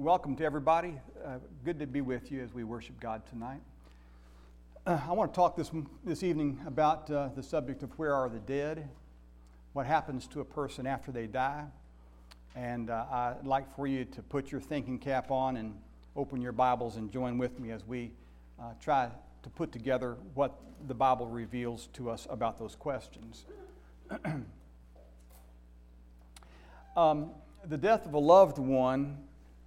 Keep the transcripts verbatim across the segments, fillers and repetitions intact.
welcome to everybody. Uh, good to be with you as we worship God tonight. Uh, I want to talk this this evening about uh, the subject of where are the dead, what happens to a person after they die. And uh, I'd like for you to put your thinking cap on and open your Bibles and join with me as we uh, try to put together what the Bible reveals to us about those questions. um, the death of a loved one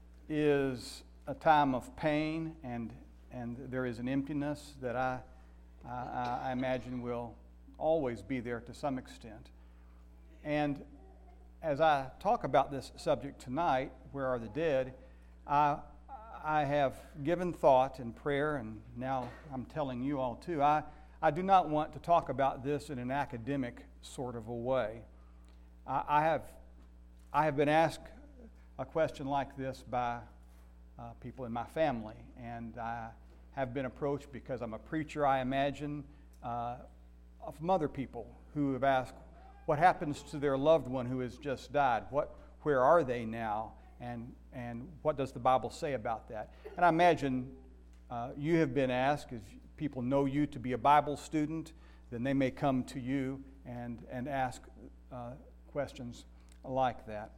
is a time of pain, and and there is an emptiness that I, I, I imagine will always be there to some extent. And as I talk about this subject tonight, where are the dead, I, I have given thought and prayer, and now I'm telling you all too, I, I do not want to talk about this in an academic sort of a way. I, I have I have been asked a question like this by uh, people in my family, and I have been approached because I'm a preacher, I imagine, uh, from other people who have asked, what happens to their loved one who has just died? What, where are they now? And, and what does the Bible say about that? And I imagine uh, you have been asked, if people know you to be a Bible student, then they may come to you and, and ask uh, questions like that.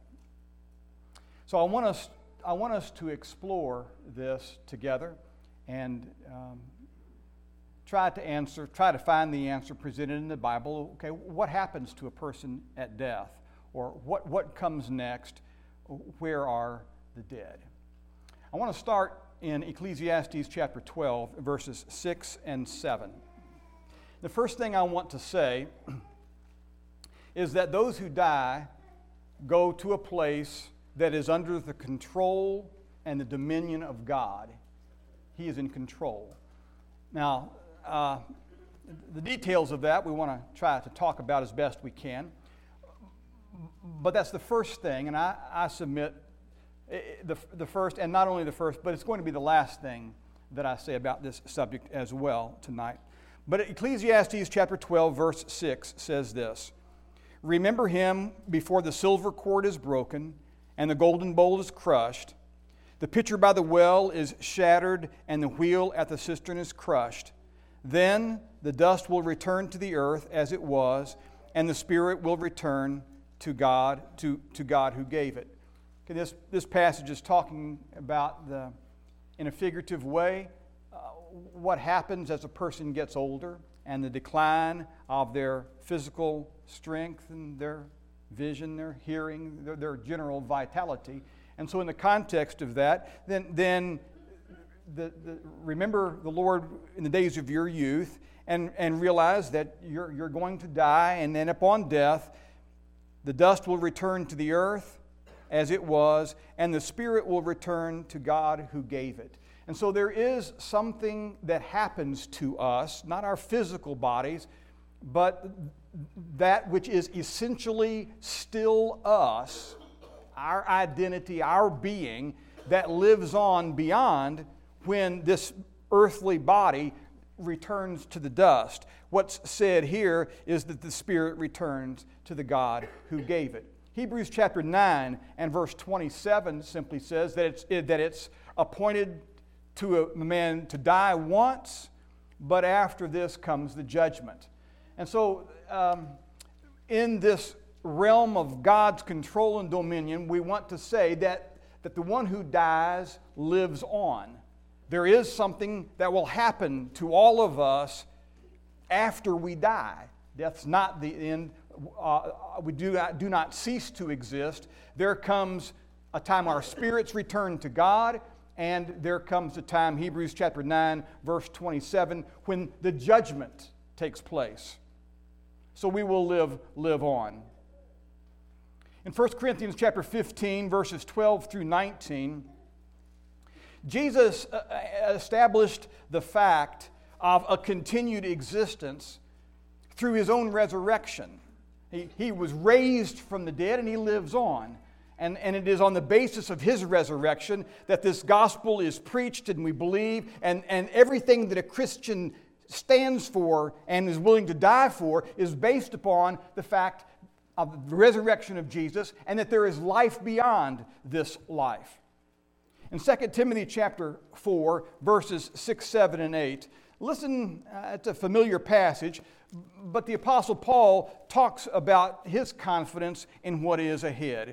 So I want us, I want us to explore this together and um, try to answer, try to find the answer presented in the Bible. Okay, what happens to a person at death? Or what, what comes next? Where are the dead? I want to start in Ecclesiastes chapter twelve, verses six and seven. The first thing I want to say is that those who die go to a place that is under the control and the dominion of God. He is in control. Now, uh, the details of that we want to try to talk about as best we can. But that's the first thing, and I, I submit the, the first, and not only the first, but it's going to be the last thing that I say about this subject as well tonight. But Ecclesiastes chapter twelve, verse six says this: "Remember him before the silver cord is broken and the golden bowl is crushed. The pitcher by the well is shattered and the wheel at the cistern is crushed. Then the dust will return to the earth as it was, and the spirit will return to God, to, to God who gave it." Okay, this, this passage is talking about, the, in a figurative way, uh, what happens as a person gets older and the decline of their physical strength and their vision, their hearing, their, their general vitality. And so in the context of that, then, then the, the, remember the Lord in the days of your youth and, and realize that you're, you're going to die, and then upon death, the dust will return to the earth as it was, and the spirit will return to God who gave it. And so there is something that happens to us, not our physical bodies, but that which is essentially still us, our identity, our being, that lives on beyond when this earthly body returns to the dust. What's said here is that the spirit returns to the God who gave it. Hebrews chapter nine and verse twenty-seven simply says that it's, that it's appointed to a man to die once, but after this comes the judgment. And so um, in this realm of God's control and dominion, we want to say that, that the one who dies lives on. There is something that will happen to all of us after we die. Death's not the end. Uh, we do not, do not cease to exist. There comes a time our spirits return to God, and there comes a time, Hebrews chapter nine, verse twenty-seven, when the judgment takes place. So we will live, live on. In First Corinthians chapter fifteen, verses twelve through nineteen, Jesus established the fact of a continued existence through his own resurrection. He, he was raised from the dead and he lives on. And, and it is on the basis of his resurrection that this gospel is preached and we believe, and, and everything that a Christian stands for and is willing to die for is based upon the fact of the resurrection of Jesus and that there is life beyond this life. In Second Timothy chapter four, verses six, seven, and eight, listen, uh, it's a familiar passage, but the Apostle Paul talks about his confidence in what is ahead.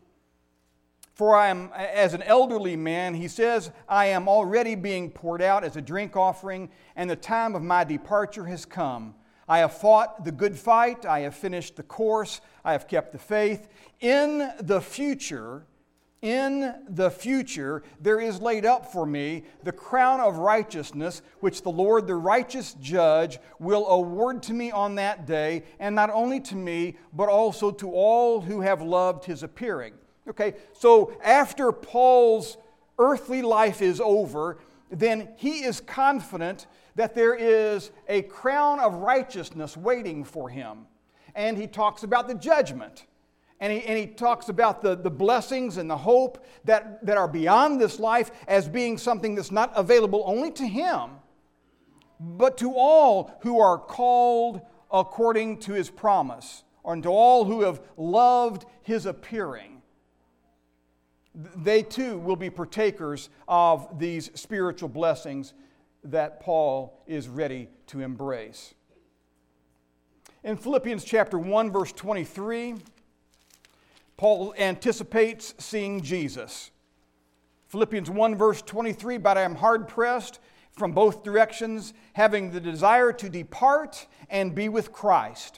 For I am, as an elderly man, he says, I am already being poured out as a drink offering, and the time of my departure has come. I have fought the good fight, I have finished the course, I have kept the faith. In the future, in the future, there is laid up for me the crown of righteousness, which the Lord, the righteous judge, will award to me on that day, and not only to me, but also to all who have loved his appearing. Okay, so after Paul's earthly life is over, then he is confident that there is a crown of righteousness waiting for him. And he talks about the judgment. And he, and he talks about the, the blessings and the hope that, that are beyond this life as being something that's not available only to him, but to all who are called according to his promise, or to all who have loved his appearing. They too will be partakers of these spiritual blessings that Paul is ready to embrace. In Philippians chapter one, verse twenty-three, Paul anticipates seeing Jesus. Philippians one, verse twenty-three, but I am hard-pressed from both directions, having the desire to depart and be with Christ.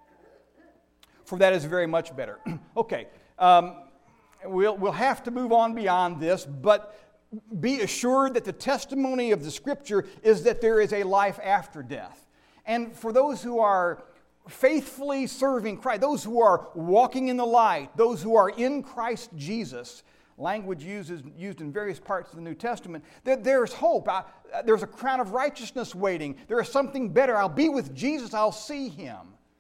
For that is very much better. Okay, um, we'll, we'll have to move on beyond this, but be assured that the testimony of the Scripture is that there is a life after death. And for those who are faithfully serving Christ, those who are walking in the light, those who are in Christ Jesus, language used, used in various parts of the New Testament, that there's hope. I, there's a crown of righteousness waiting. There is something better. I'll be with Jesus. I'll see Him.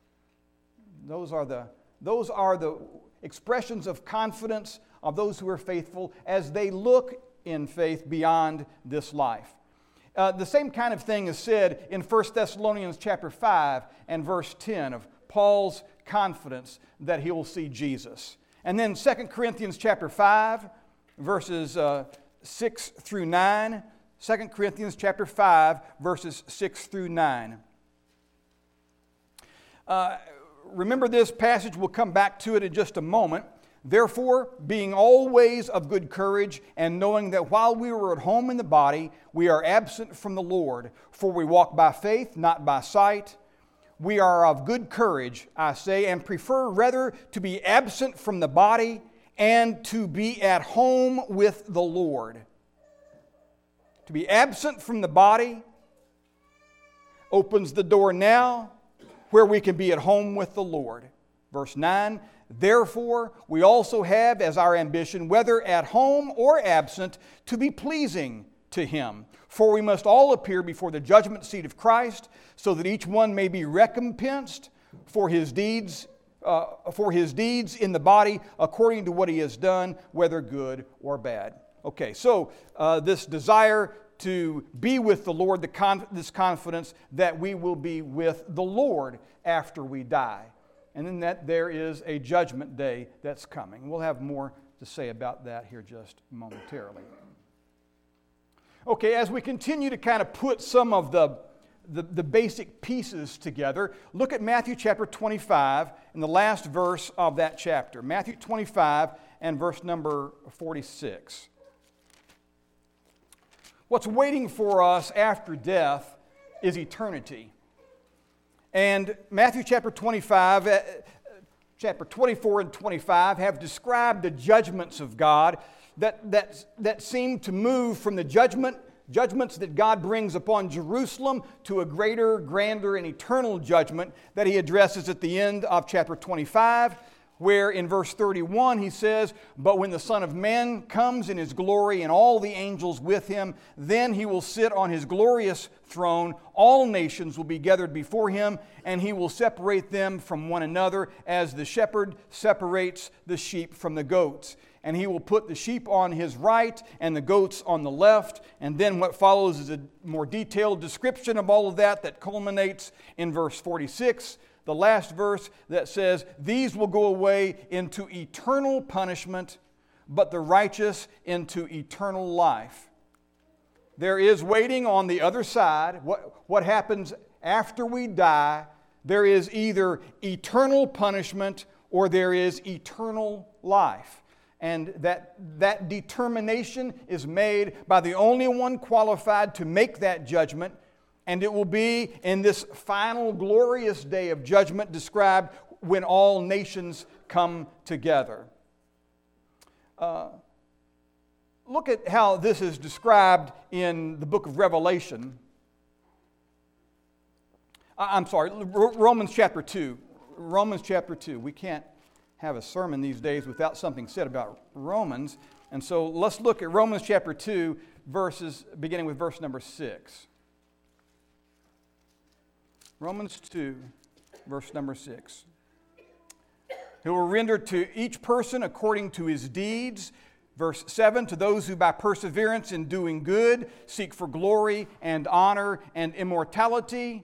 Those are the, those are the expressions of confidence of those who are faithful as they look in faith beyond this life. Uh, the same kind of thing is said in First Thessalonians chapter five and verse ten of Paul's confidence that he will see Jesus. And then Second Corinthians chapter five, verses uh, six through nine. Second Corinthians chapter five, verses six through nine. Uh, remember this passage, we'll come back to it in just a moment. Therefore, being always of good courage, and knowing that while we were at home in the body, we are absent from the Lord, for we walk by faith, not by sight. We are of good courage, I say, and prefer rather to be absent from the body and to be at home with the Lord. To be absent from the body opens the door now where we can be at home with the Lord. Verse nine, therefore we also have as our ambition, whether at home or absent, to be pleasing to Him. For we must all appear before the judgment seat of Christ, so that each one may be recompensed for his deeds, uh, for his deeds in the body, according to what he has done, whether good or bad. Okay, so uh, this desire to be with the Lord, the con- this confidence that we will be with the Lord after we die. And then that there is a judgment day that's coming. We'll have more to say about that here just momentarily. Okay, as we continue to kind of put some of the, the, the basic pieces together, look at Matthew chapter twenty-five and the last verse of that chapter. Matthew twenty-five and verse number forty-six. What's waiting for us after death is eternity. And Matthew chapter twenty-five, uh, chapter twenty-four and twenty-five have described the judgments of God that, that, that seem to move from the judgment, judgments that God brings upon Jerusalem to a greater, grander, and eternal judgment that He addresses at the end of chapter twenty-five, where in verse thirty-one He says, but when the Son of Man comes in His glory and all the angels with Him, then He will sit on His glorious throne. All nations will be gathered before Him, and He will separate them from one another as the shepherd separates the sheep from the goats. And He will put the sheep on His right and the goats on the left. And then what follows is a more detailed description of all of that that culminates in verse forty-six. The last verse that says, these will go away into eternal punishment, but the righteous into eternal life. There is waiting on the other side. What, what happens after we die? There is either eternal punishment or there is eternal life. And that, that determination is made by the only one qualified to make that judgment. And it will be in this final glorious day of judgment described when all nations come together. Uh, look at how this is described in the book of Revelation. I'm sorry, Romans chapter two. Romans chapter two. We can't have a sermon these days without something said about Romans. And so let's look at Romans chapter two, verses, beginning with verse number six. Romans two, verse number six. Who will render to each person according to his deeds. Verse seven, to those who by perseverance in doing good seek for glory and honor and immortality,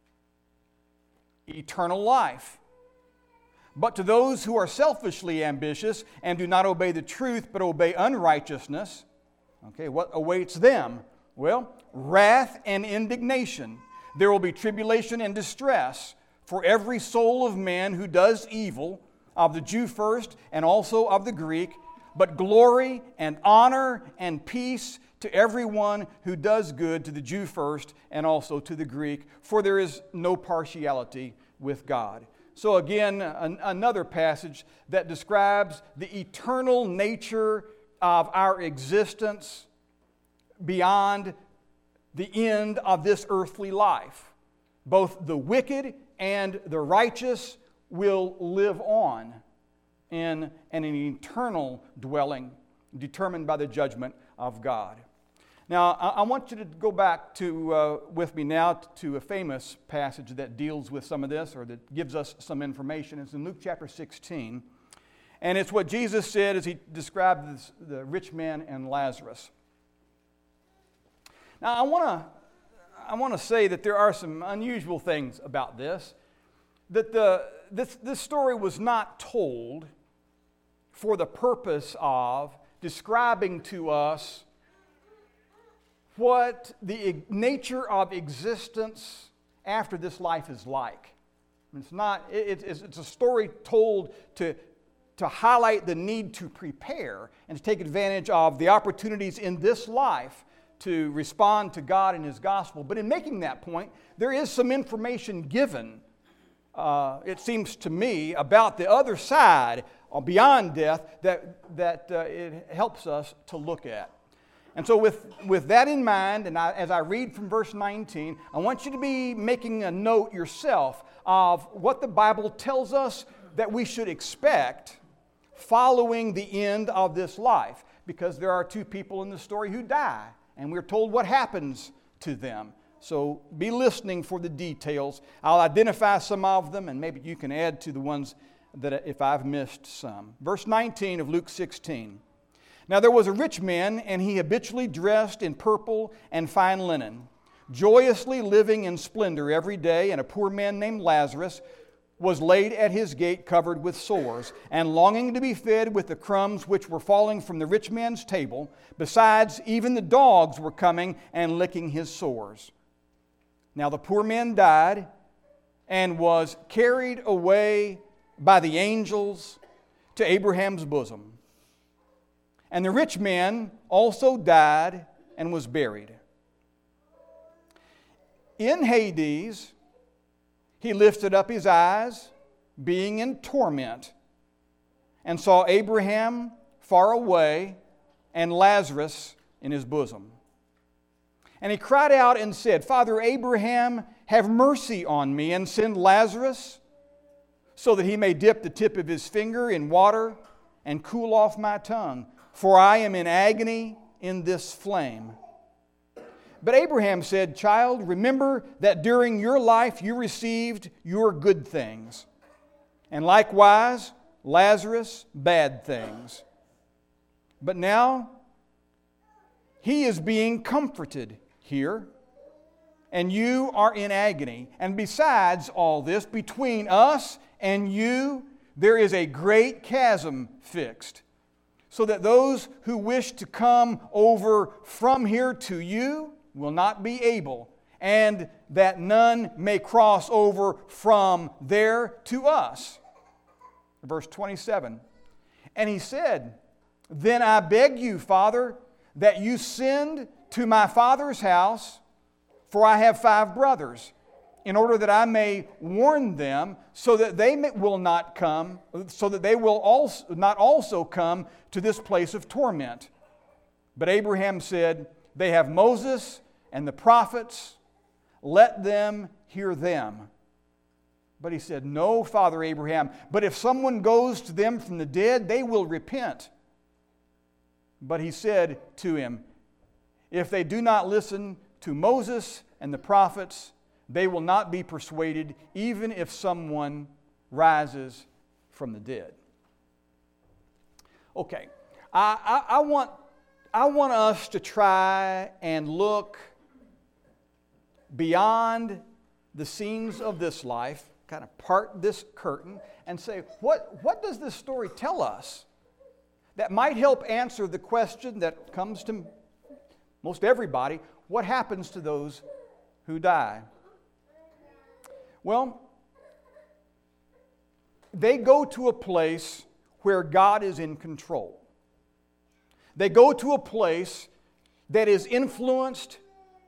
eternal life. But to those who are selfishly ambitious and do not obey the truth but obey unrighteousness, okay, what awaits them? Well, wrath and indignation. There will be tribulation and distress for every soul of man who does evil, of the Jew first and also of the Greek, but glory and honor and peace to everyone who does good, to the Jew first and also to the Greek, for there is no partiality with God. So again, an, another passage that describes the eternal nature of our existence beyond the end of this earthly life. Both the wicked and the righteous will live on in an eternal dwelling determined by the judgment of God. Now, I want you to go back to uh, with me now to a famous passage that deals with some of this, or that gives us some information. It's in Luke chapter sixteen, and it's what Jesus said as he described this, the rich man and Lazarus. Now, I want to I want to say that there are some unusual things about this. That the this this story was not told for the purpose of describing to us what the nature of existence after this life is like. It's not. It, it's, it's a story told to to highlight the need to prepare and to take advantage of the opportunities in this life to respond to God and His gospel. But in making that point, there is some information given, uh, it seems to me, about the other side, or beyond death, that, that uh, it helps us to look at. And so with, with that in mind, and I, as I read from verse nineteen, I want you to be making a note yourself of what the Bible tells us that we should expect following the end of this life. Because there are two people in the story who die, and we're told what happens to them. So be listening for the details. I'll identify some of them, and maybe you can add to the ones that if I've missed some. Verse nineteen of Luke sixteen. Now there was a rich man, and he habitually dressed in purple and fine linen, joyously living in splendor every day, and a poor man named Lazarus was laid at his gate covered with sores, and longing to be fed with the crumbs which were falling from the rich man's table. Besides, even the dogs were coming and licking his sores. Now the poor man died and was carried away by the angels to Abraham's bosom. And the rich man also died and was buried. In Hades, he lifted up his eyes, being in torment, and saw Abraham far away and Lazarus in his bosom. And he cried out and said, Father Abraham, have mercy on me, and send Lazarus, so that he may dip the tip of his finger in water and cool off my tongue, for I am in agony in this flame. But Abraham said, Child, remember that during your life you received your good things, and likewise Lazarus bad things. But now he is being comforted here, and you are in agony. And besides all this, between us and you there is a great chasm fixed, so that those who wish to come over from here to you will not be able, and that none may cross over from there to us. Verse twenty-seven, and he said, then I beg you, Father, that you send to my father's house, for I have five brothers, in order that I may warn them, so that they may, will not come, so that they will also not also come to this place of torment. But Abraham said, they have Moses and the prophets, let them hear them. But he said, no, Father Abraham, but if someone goes to them from the dead, they will repent. But he said to him, if they do not listen to Moses and the prophets, they will not be persuaded, even if someone rises from the dead. Okay, I, I, I, want, I want us to try and look beyond the scenes of this life, kind of part this curtain, and say, what, what does this story tell us that might help answer the question that comes to most everybody, what happens to those who die? Well, they go to a place where God is in control. They go to a place that is influenced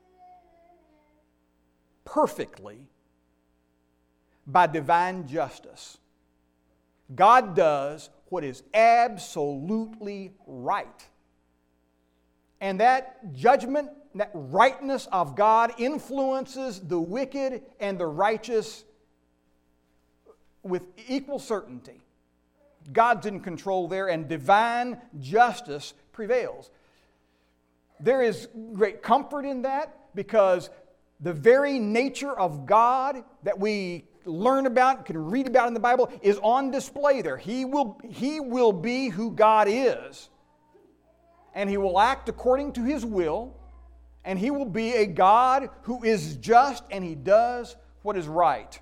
perfectly by divine justice. God does what is absolutely right. And that judgment, that rightness of God influences the wicked and the righteous with equal certainty. God's in control there, and divine justice prevails. There is great comfort in that, because the very nature of God that we learn about, can read about in the Bible, is on display there. He will, he will be who God is, and He will act according to His will, and He will be a God who is just, and He does what is right.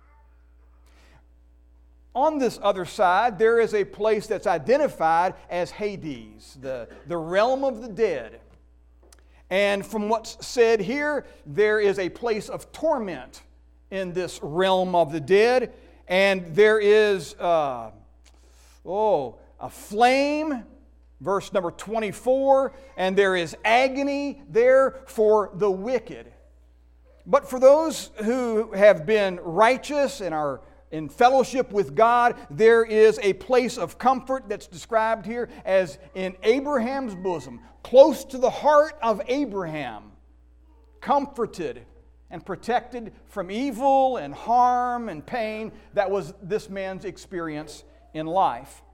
On this other side, there is a place that's identified as Hades, the, the realm of the dead. And from what's said here, there is a place of torment in this realm of the dead. And there is, uh, oh, a flame, verse number twenty-four, and there is agony there for the wicked. But for those who have been righteous and are in fellowship with God, there is a place of comfort that's described here as in Abraham's bosom, close to the heart of Abraham, comforted and protected from evil and harm and pain that was this man's experience in life.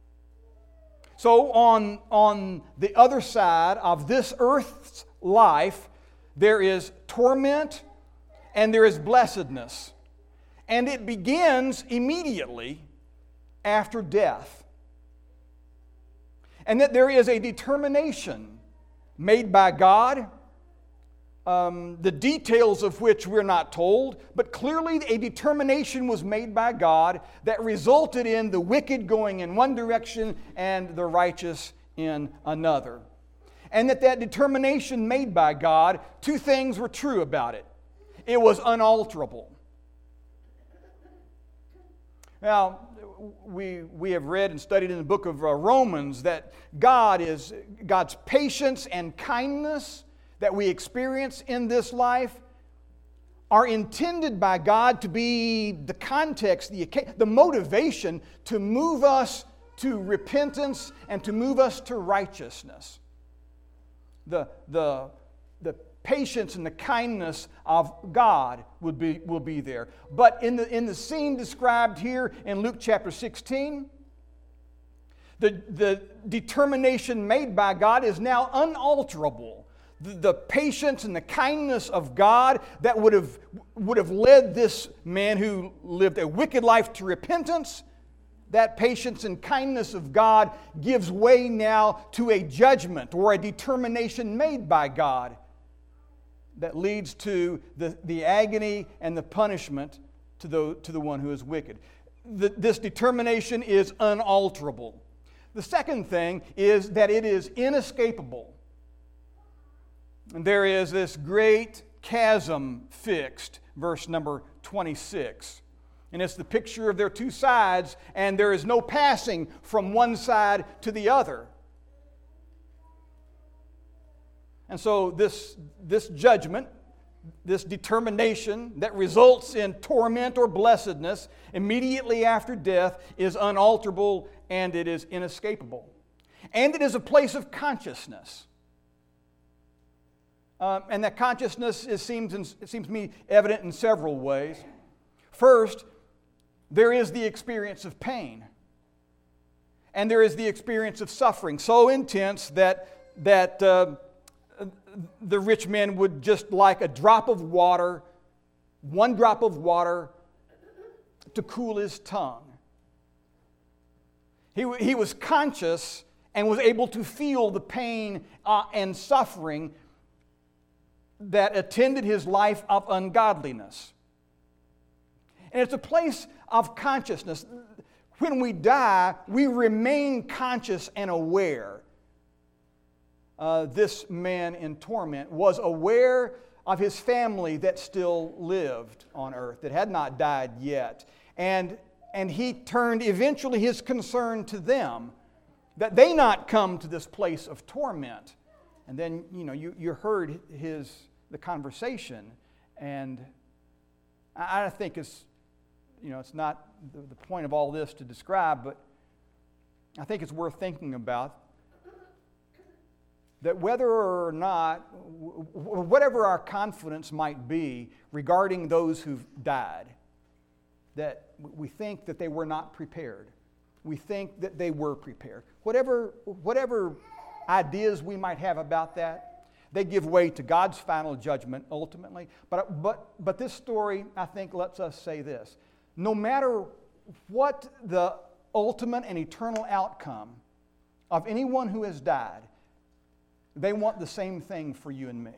So on, on the other side of this earth's life, there is torment and there is blessedness. And it begins immediately after death. And that there is a determination made by God, um, the details of which we're not told, but clearly a determination was made by God that resulted in the wicked going in one direction and the righteous in another. And that that determination made by God, two things were true about it. It was unalterable. Now, we, we have read and studied in the book of uh, Romans that God is, God's patience and kindness that we experience in this life are intended by God to be the context, the, the motivation to move us to repentance and to move us to righteousness. The, the, the patience and the kindness of God would be, will be there. But in the, in the scene described here in Luke chapter sixteen, the, the determination made by God is now unalterable. The, the patience and the kindness of God that would have, would have led this man who lived a wicked life to repentance, that patience and kindness of God gives way now to a judgment or a determination made by God that leads to the, the agony and the punishment to the, to the one who is wicked. The, this determination is unalterable. The second thing is that it is inescapable. And there is this great chasm fixed, verse number twenty-six. And it's the picture of their two sides, and there is no passing from one side to the other. And so this, this judgment, this determination that results in torment or blessedness immediately after death is unalterable and it is inescapable. And it is a place of consciousness. Um, and that consciousness is, seems, it seems to me evident in several ways. First, there is the experience of pain. And there is the experience of suffering so intense that, that uh, the rich man would just like a drop of water, one drop of water to cool his tongue. He, he was conscious and was able to feel the pain uh, and suffering that attended his life of ungodliness. And it's a place of consciousness. When we die, we remain conscious and aware. Uh, this man in torment was aware of his family that still lived on earth, that had not died yet. And, and he turned eventually his concern to them, that they not come to this place of torment. And then, you know, you, you heard his, the conversation, and I, I think it's, you know, it's not the, the point of all this to describe, but I think it's worth thinking about. That whether or not, whatever our confidence might be regarding those who've died, that we think that they were not prepared. We think that they were prepared. Whatever, whatever ideas we might have about that, they give way to God's final judgment ultimately. But, but, but this story, I think, lets us say this. No matter what the ultimate and eternal outcome of anyone who has died, they want the same thing for you and me.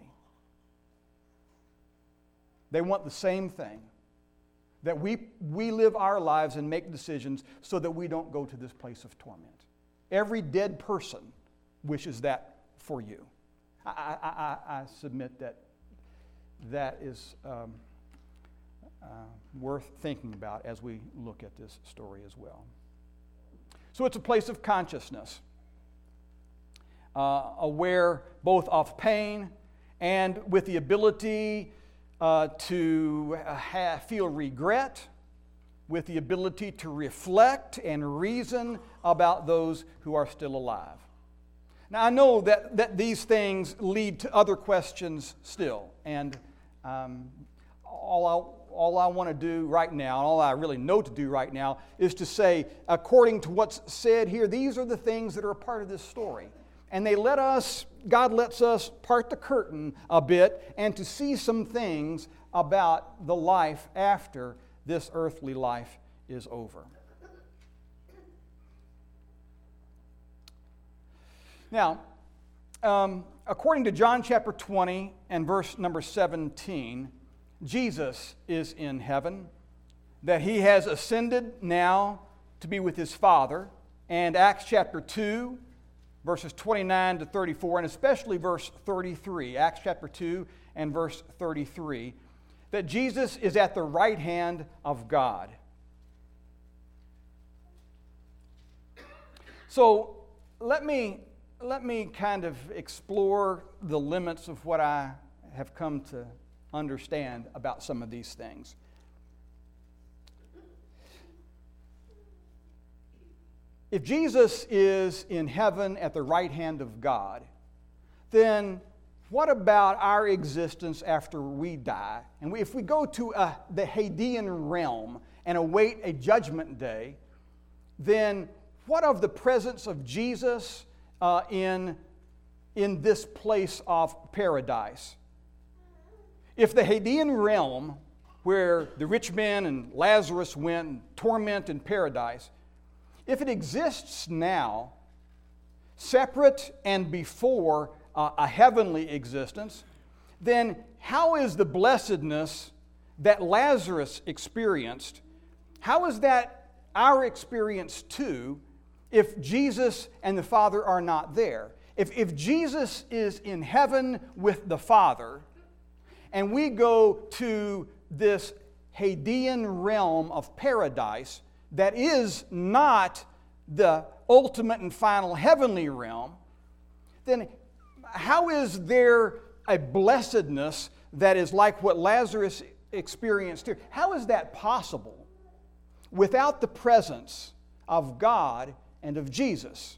They want the same thing. That we, we live our lives and make decisions so that we don't go to this place of torment. Every dead person wishes that for you. I, I, I, I submit that that is um, uh, worth thinking about as we look at this story as well. So it's a place of consciousness. Uh, aware both of pain and with the ability uh, to ha- feel regret, with the ability to reflect and reason about those who are still alive. Now, I know that, that these things lead to other questions still, and um, all I, all I want to do right now, and all I really know to do right now, is to say, according to what's said here, these are the things that are a part of this story. And they let us, God lets us part the curtain a bit and to see some things about the life after this earthly life is over. Now, um, according to John chapter twenty and verse number seventeen, Jesus is in heaven, that he has ascended now to be with his Father, and Acts chapter two, verses twenty-nine to thirty-four, and especially verse thirty-three, Acts chapter two and verse thirty-three, that Jesus is at the right hand of God. So let me, let me kind of explore the limits of what I have come to understand about some of these things. If Jesus is in heaven at the right hand of God, then what about our existence after we die? And we, if we go to uh, the Hadean realm and await a judgment day, then what of the presence of Jesus uh, in, in this place of paradise? If the Hadean realm, where the rich man and Lazarus went, and torment in paradise, if it exists now, separate and before uh, a heavenly existence, then how is the blessedness that Lazarus experienced, how is that our experience too, if Jesus and the Father are not there. If, if Jesus is in heaven with the Father, and we go to this Hadean realm of paradise that is not the ultimate and final heavenly realm, then how is there a blessedness that is like what Lazarus experienced here? How is that possible without the presence of God and of Jesus?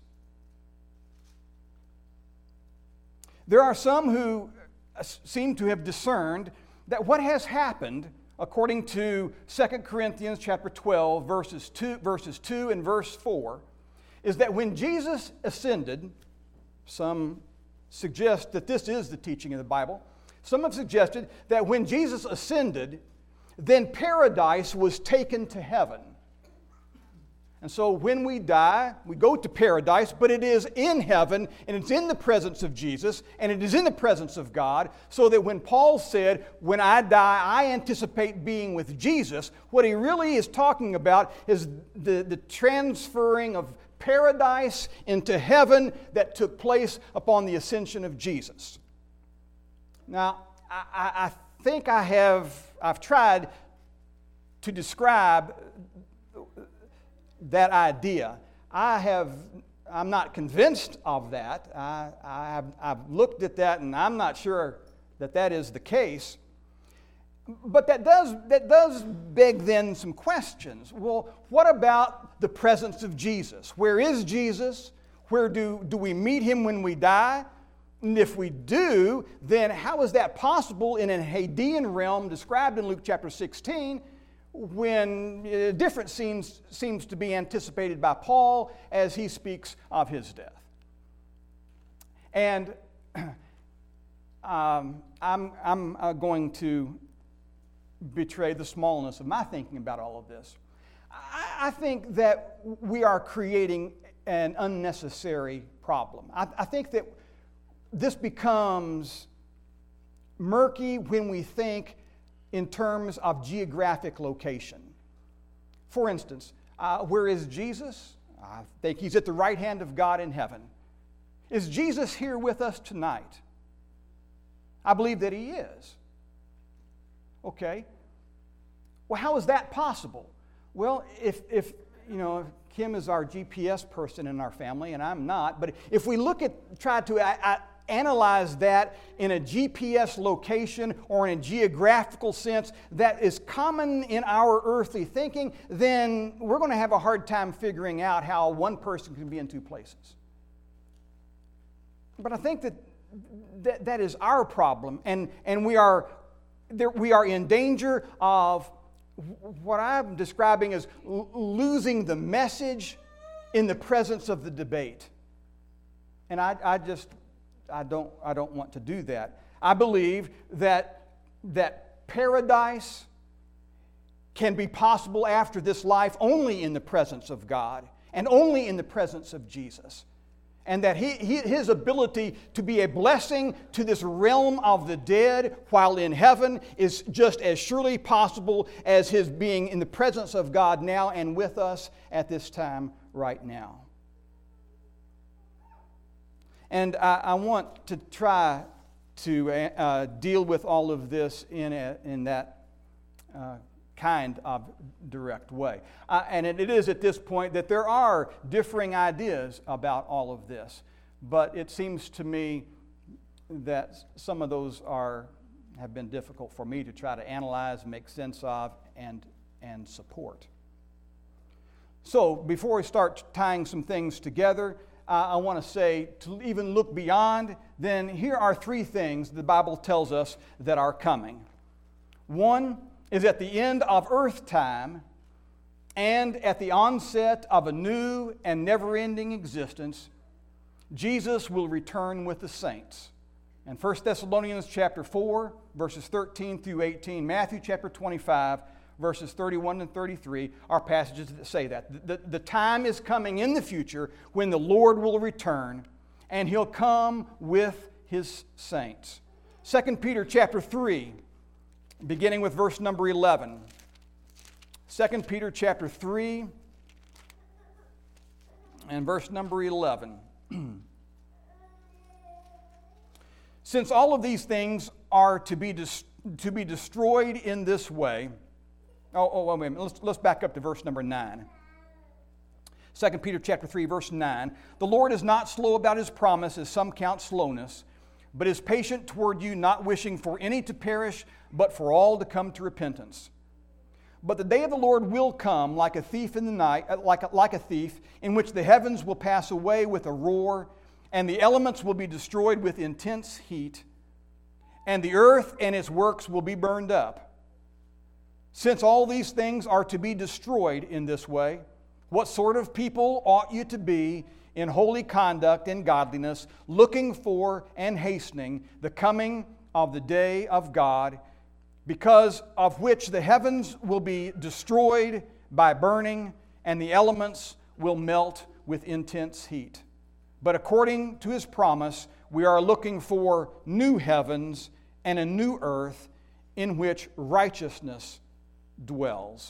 There are some who seem to have discerned that what has happened, according to Second Corinthians chapter twelve, verses two, verses two and verse four, is that when Jesus ascended, some suggest that this is the teaching of the Bible. Some have suggested that when Jesus ascended, then paradise was taken to heaven. And so when we die, we go to paradise, but it is in heaven, and it's in the presence of Jesus, and it is in the presence of God, so that when Paul said, when I die, I anticipate being with Jesus, what he really is talking about is the, the transferring of paradise into heaven that took place upon the ascension of Jesus. Now, I, I think I have, I've tried to describe that idea. I have, I'm not convinced of that. I, I have, I've looked at that and I'm not sure that that is the case. But that does, that does beg then some questions. Well, what about the presence of Jesus? Where is Jesus? Where do, do we meet him when we die? And if we do, then how is that possible in a Hadean realm described in Luke chapter sixteen, when a different seems, seems to be anticipated by Paul as he speaks of his death? And um, I'm, I'm uh, going to betray the smallness of my thinking about all of this. I, I think that we are creating an unnecessary problem. I, I think that this becomes murky when we think in terms of geographic location. For instance, uh, where is Jesus? I think he's at the right hand of God in heaven. Is Jesus here with us tonight? I believe that he is. Okay. Well, how is that possible? Well, if, if you know, Kim is our G P S person in our family, and I'm not, but if we look at, try to uh, uh, analyze that in a G P S location or in a geographical sense that is common in our earthly thinking, then we're going to have a hard time figuring out how one person can be in two places. But I think that that, that is our problem, and, and we are there, we are in danger of what I'm describing as l- losing the message in the presence of the debate. And I, I just I don't, I don't want to do that. I believe that, that paradise can be possible after this life only in the presence of God and only in the presence of Jesus. And that he, he, his ability to be a blessing to this realm of the dead while in heaven is just as surely possible as his being in the presence of God now and with us at this time right now. And I, I want to try to uh, deal with all of this in, a, in that uh, kind of direct way. Uh, and it, it is at this point that there are differing ideas about all of this. But it seems to me that some of those are, have been difficult for me to try to analyze, make sense of, and, and support. So before we start tying some things together, Uh, I want to say, to even look beyond, then here are three things the Bible tells us that are coming. One is at the end of earth time and at the onset of a new and never-ending existence, Jesus will return with the saints. And First Thessalonians chapter four, verses thirteen through eighteen, Matthew chapter twenty-five, verses thirty-one and thirty-three are passages that say that. The, the time is coming in the future when the Lord will return, and he'll come with his saints. Second Peter chapter three, beginning with verse number eleven. Second Peter chapter three, and verse number eleven. Since all of these things are to be dis- to be destroyed in this way. Oh, oh wait a minute. Let's, let's back up to verse number nine. Second Peter chapter three, verse nine. The Lord is not slow about his promise, as some count slowness, but is patient toward you, not wishing for any to perish, but for all to come to repentance. But the day of the Lord will come like a thief in the night, like a, like a thief, in which the heavens will pass away with a roar, and the elements will be destroyed with intense heat, and the earth and its works will be burned up. Since all these things are to be destroyed in this way, what sort of people ought you to be in holy conduct and godliness, looking for and hastening the coming of the day of God, because of which the heavens will be destroyed by burning, and the elements will melt with intense heat. But according to his promise, we are looking for new heavens and a new earth in which righteousness dwells.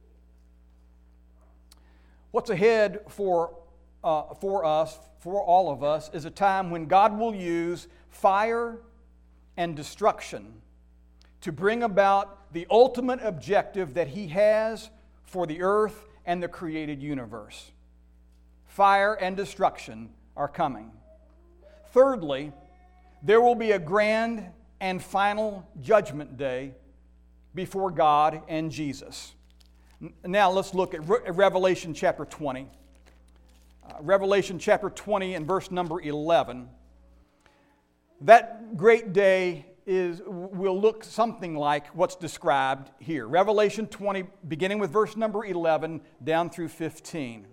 What's ahead for, uh, for us, for all of us, is a time when God will use fire and destruction to bring about the ultimate objective that he has for the earth and the created universe. Fire and destruction are coming. Thirdly, there will be a grand and final judgment day before God and Jesus. Now let's look at Re- Revelation chapter twenty. Uh, Revelation chapter twenty and verse number eleven. That great day is will look something like what's described here. Revelation twenty, beginning with verse number eleven down through fifteen.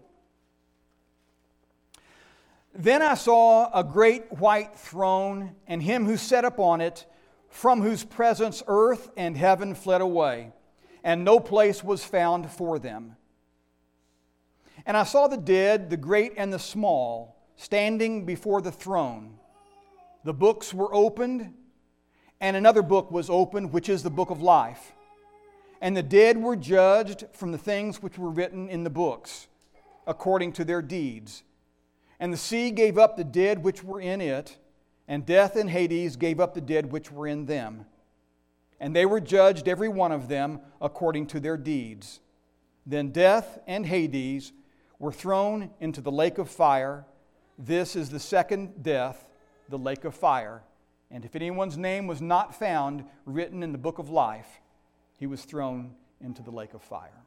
Then I saw a great white throne, and him who sat upon it, from whose presence earth and heaven fled away, and no place was found for them. And I saw the dead, the great and the small, standing before the throne. The books were opened, and another book was opened, which is the book of life. And the dead were judged from the things which were written in the books, according to their deeds. And the sea gave up the dead which were in it, and death and Hades gave up the dead which were in them. And they were judged, every one of them, according to their deeds. Then death and Hades were thrown into the lake of fire. This is the second death, the lake of fire. And if anyone's name was not found written in the book of life, he was thrown into the lake of fire.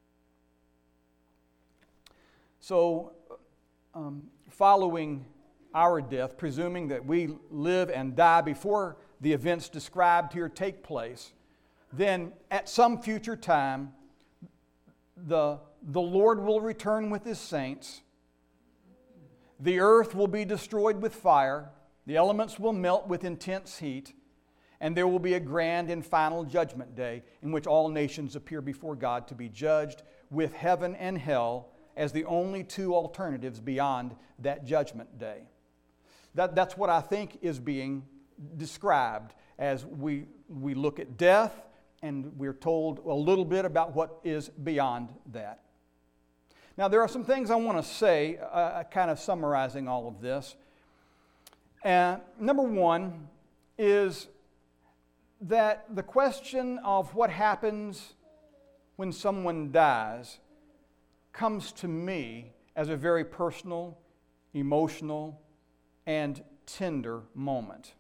So, um, following our death, presuming that we live and die before the events described here take place, then at some future time, the, the Lord will return with his saints. The earth will be destroyed with fire. The elements will melt with intense heat. And there will be a grand and final judgment day in which all nations appear before God to be judged, with heaven and hell as the only two alternatives beyond that judgment day. That, that's what I think is being described as we, we look at death, and we're told a little bit about what is beyond that. Now, there are some things I want to say, uh, kind of summarizing all of this. Uh, number one is that the question of what happens when someone dies comes to me as a very personal, emotional, and tender moment.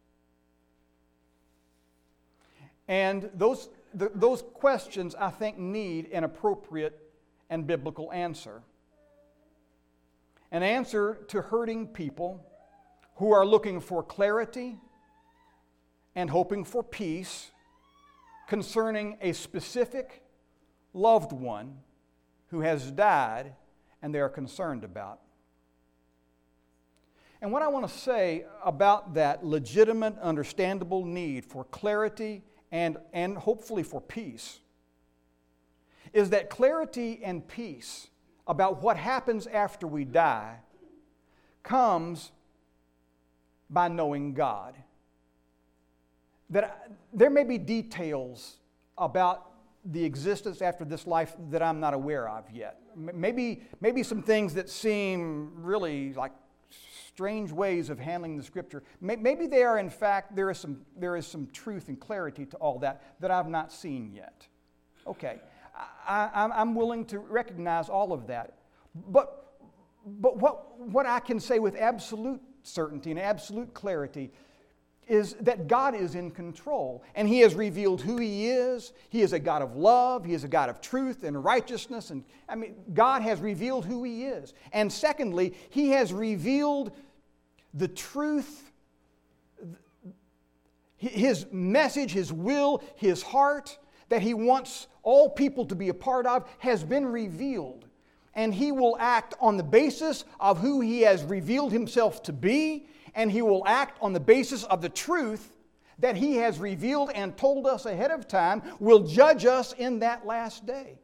And those, the, those questions, I think, need an appropriate and biblical answer. An answer to hurting people who are looking for clarity and hoping for peace concerning a specific loved one who has died and they are concerned about. And what I want to say about that legitimate, understandable need for clarity and, and hopefully for peace is that clarity and peace about what happens after we die comes by knowing God. That there may be details about the existence after this life that I'm not aware of yet. Maybe, maybe some things that seem really like strange ways of handling the Scripture. Maybe they are, in fact, there is some, there is some truth and clarity to all that that I've not seen yet. Okay, I, I'm willing to recognize all of that. But, but what, what I can say with absolute certainty and absolute clarity is that God is in control, and He has revealed who He is. He is a God of love. He is a God of truth and righteousness. And I mean, God has revealed who He is. And secondly, He has revealed the truth, His message, His will, His heart that He wants all people to be a part of has been revealed. And He will act on the basis of who He has revealed Himself to be, and He will act on the basis of the truth that He has revealed and told us ahead of time will judge us in that last day.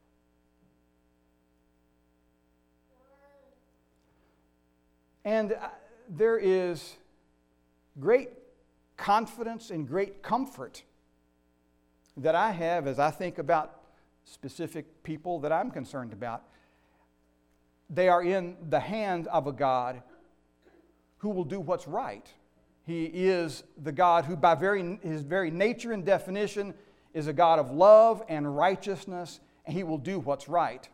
And there is great confidence and great comfort that I have as I think about specific people that I'm concerned about. They are in the hand of a God who will do what's right. He is the God who by very, His very nature and definition is a God of love and righteousness, and He will do what's right.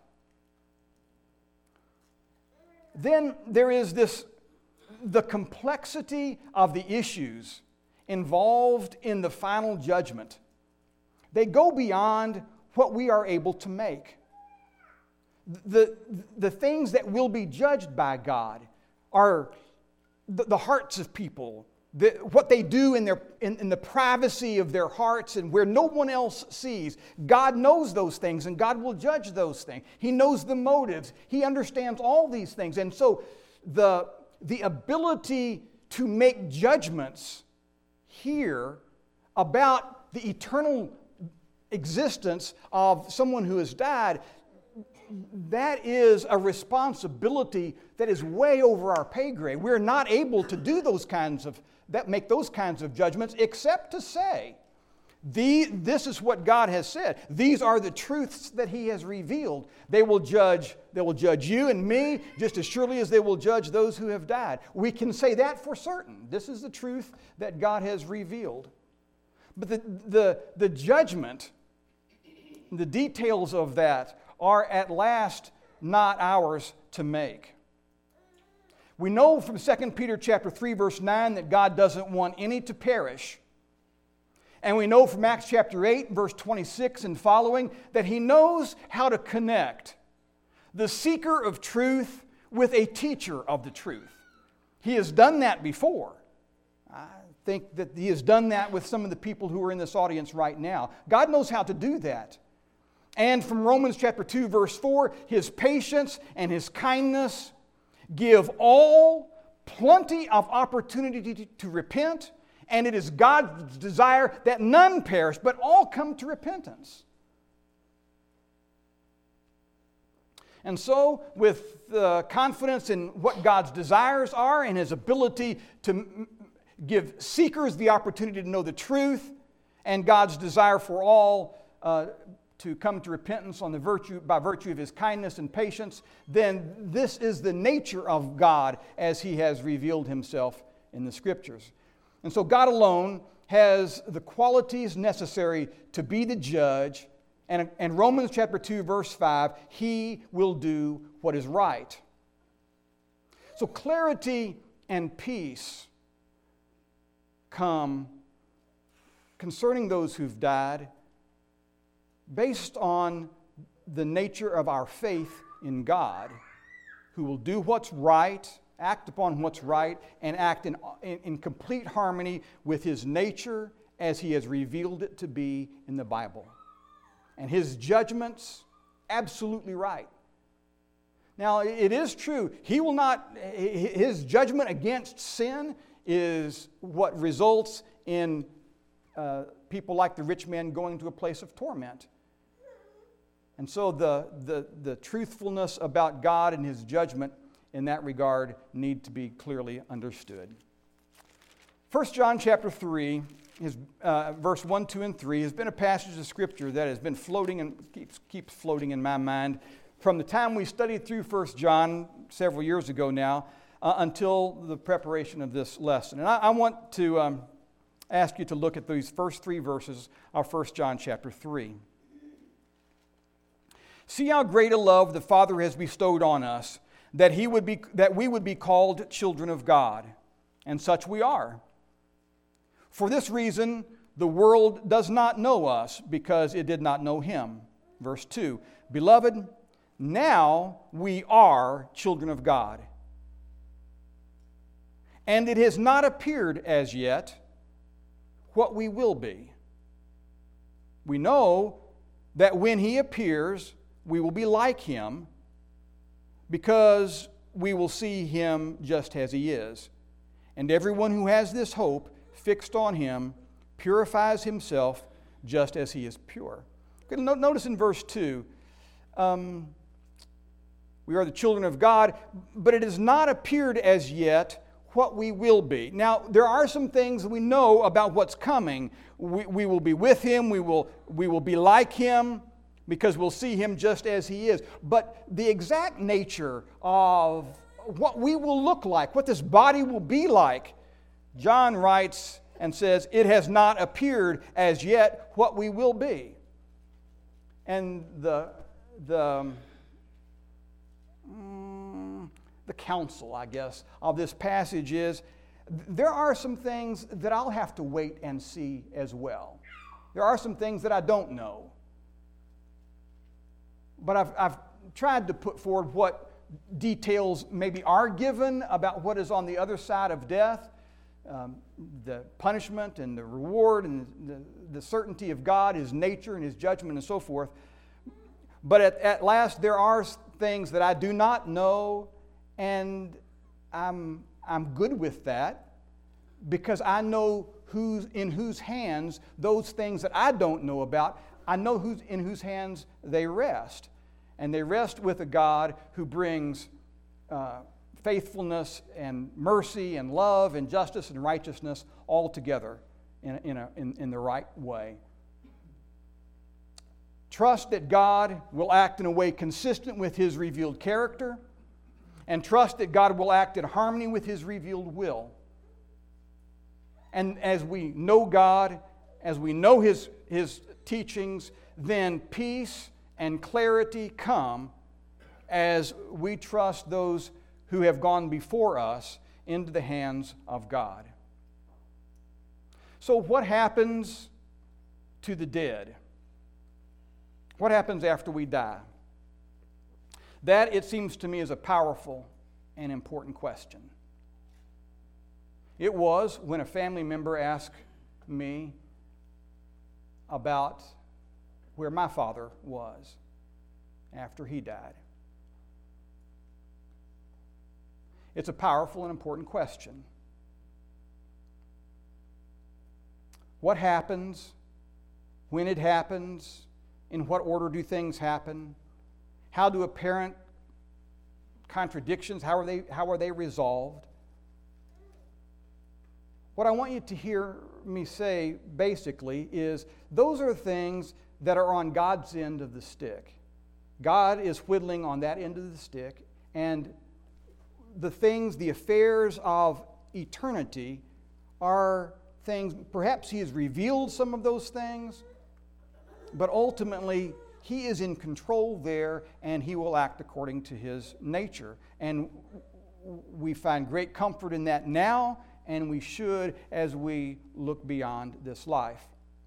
Then there is this, the complexity of the issues involved in the final judgment. They go beyond what we are able to make. The, the things that will be judged by God are the, the hearts of people, the, what they do in, their, in, in the privacy of their hearts and where no one else sees. God knows those things, and God will judge those things. He knows the motives. He understands all these things. And so the, the ability to make judgments here about the eternal existence of someone who has died, that is a responsibility that is way over our pay grade. We're not able to do those kinds of, that make those kinds of judgments, except to say, the, this is what God has said. These are the truths that He has revealed. They will judge, they will judge you and me just as surely as they will judge those who have died. We can say that for certain. This is the truth that God has revealed. But the, the, the judgment, the details of that are at last not ours to make. We know from Second Peter chapter three, verse nine, that God doesn't want any to perish. And we know from Acts chapter eight, verse twenty-six and following, that He knows how to connect the seeker of truth with a teacher of the truth. He has done that before. I think that He has done that with some of the people who are in this audience right now. God knows how to do that. And from Romans chapter two, verse four, His patience and His kindness give all plenty of opportunity to, to repent, and it is God's desire that none perish, but all come to repentance. And so, with the confidence in what God's desires are and His ability to give seekers the opportunity to know the truth, and God's desire for all uh, to come to repentance on the virtue, by virtue of His kindness and patience, then this is the nature of God as He has revealed Himself in the Scriptures. And so God alone has the qualities necessary to be the judge, and in Romans chapter two, verse five, He will do what is right. So clarity and peace come concerning those who've died based on the nature of our faith in God, who will do what's right, act upon what's right, and act in, in, in complete harmony with His nature as He has revealed it to be in the Bible. And His judgments, absolutely right. Now, it is true, He will not, His judgment against sin is what results in uh, people like the rich man going to a place of torment. And so the, the, the truthfulness about God and His judgment in that regard need to be clearly understood. First John chapter three has, uh, verse one, two, and three, has been a passage of Scripture that has been floating and keeps, keeps floating in my mind from the time we studied through First John several years ago now uh, until the preparation of this lesson. And I, I want to um, ask you to look at these first three verses of First John chapter three. See how great a love the Father has bestowed on us, that he would be that we would be called children of God, and such we are. For this reason, the world does not know us, because it did not know him. Verse two, Beloved, now we are children of God. And it has not appeared as yet what we will be. We know that when he appears, we will be like him, because we will see him just as he is. And everyone who has this hope fixed on him purifies himself just as he is pure. Okay, notice in verse two, um, we are the children of God, but it has not appeared as yet what we will be. Now, there are some things we know about what's coming. We, we will be with him, we will, we will be like him, because we'll see him just as he is. But the exact nature of what we will look like, what this body will be like, John writes and says, it has not appeared as yet what we will be. And the, the, um, the counsel, I guess, of this passage is, there are some things that I'll have to wait and see as well. There are some things that I don't know. But I've, I've tried to put forward what details maybe are given about what is on the other side of death, um, the punishment and the reward and the, the certainty of God, his nature and his judgment and so forth. But at, at last there are things that I do not know, and I'm, I'm good with that, because I know who's in whose hands those things that I don't know about, I know who's in whose hands they rest. And they rest with a God who brings uh, faithfulness and mercy and love and justice and righteousness all together in, in, a, in, in the right way. Trust that God will act in a way consistent with his revealed character, and trust that God will act in harmony with his revealed will. And as we know God, as we know his, his teachings, then peace and clarity come as we trust those who have gone before us into the hands of God. So what happens to the dead? What happens after we die? That, it seems to me, is a powerful and important question. It was when a family member asked me about where my father was after he died. It's a powerful and important question. What happens? When it happens? In what order do things happen? How do apparent contradictions, how are they, how are they resolved? What I want you to hear me say, basically, is those are things that are on God's end of the stick. God is whittling on that end of the stick, and the things, the affairs of eternity are things, perhaps he has revealed some of those things, but ultimately he is in control there, and he will act according to his nature. And we find great comfort in that now, and we should as we look beyond this life.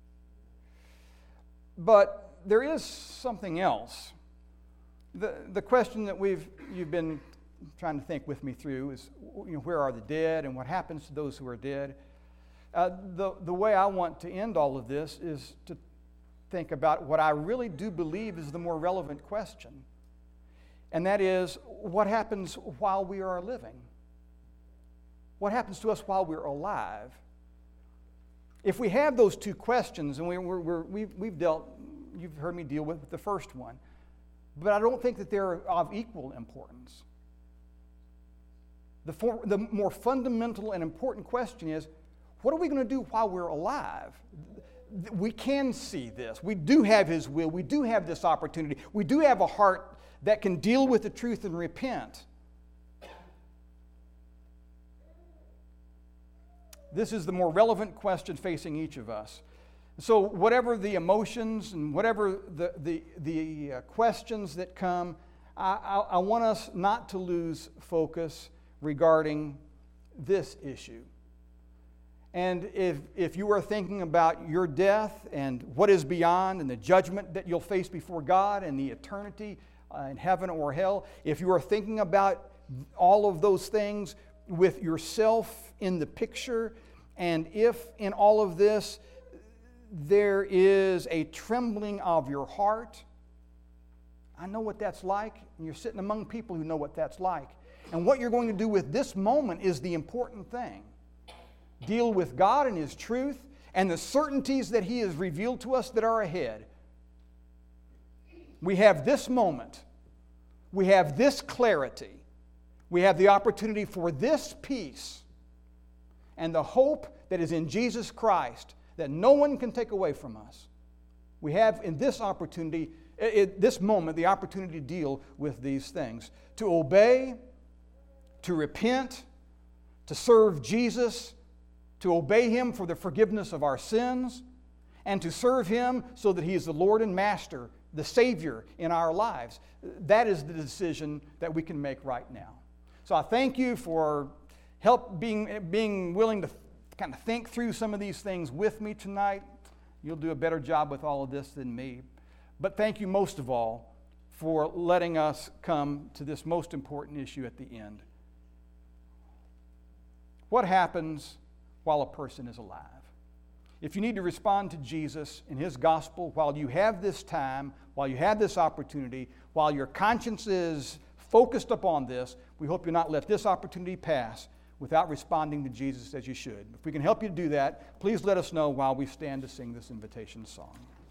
But there is something else. The, the question that we've you've been trying to think with me through is, you know, where are the dead and what happens to those who are dead? Uh, the, the way I want to end all of this is to think about what I really do believe is the more relevant question. And that is, what happens while we are living? What happens to us while we're alive? If we have those two questions, and we, we're, we're, we've, we've dealt, you've heard me deal with the first one, but I don't think that they're of equal importance. The, for, the more fundamental and important question is, what are we going to do while we're alive? We can see this. We do have His will. We do have this opportunity. We do have a heart that can deal with the truth and repent. This is the more relevant question facing each of us. So whatever the emotions and whatever the, the, the uh, questions that come, I, I, I want us not to lose focus regarding this issue. And if, if you are thinking about your death and what is beyond and the judgment that you'll face before God and the eternity uh, in heaven or hell, if you are thinking about all of those things with yourself in the picture, and if in all of this there is a trembling of your heart, I know what that's like, and you're sitting among people who know what that's like. And what you're going to do with this moment is the important thing. Deal with God and His truth and the certainties that He has revealed to us that are ahead. We have this moment. We have this clarity. We have the opportunity for this peace and the hope that is in Jesus Christ that no one can take away from us. We have in this opportunity, at this moment, the opportunity to deal with these things. To obey, to repent, to serve Jesus, to obey Him for the forgiveness of our sins, and to serve Him so that He is the Lord and Master, the Savior in our lives. That is the decision that we can make right now. So I thank you for help being, being willing to kind of think through some of these things with me tonight. You'll do a better job with all of this than me. But thank you most of all for letting us come to this most important issue at the end. What happens while a person is alive? If you need to respond to Jesus and His gospel while you have this time, while you have this opportunity, while your conscience is focused upon this, we hope you'll not let this opportunity pass without responding to Jesus as you should. If we can help you do that, please let us know while we stand to sing this invitation song.